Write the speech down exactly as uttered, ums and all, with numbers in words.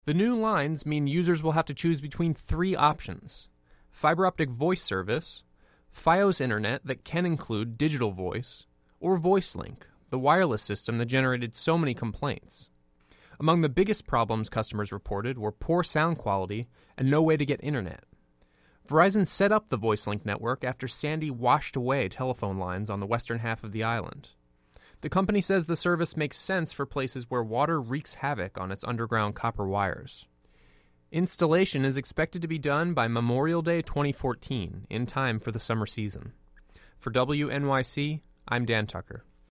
The new lines mean users will have to choose between three options: fiber optic voice service, Fios internet that can include digital voice, or VoiceLink, the wireless system that generated so many complaints. Among the biggest problems customers reported were poor sound quality and no way to get internet. Verizon set up the VoiceLink network after Sandy washed away telephone lines on the western half of the island. The company says the service makes sense for places where water wreaks havoc on its underground copper wires. Installation is expected to be done by Memorial Day twenty fourteen, in time for the summer season. For W N Y C, I'm Dan Tucker.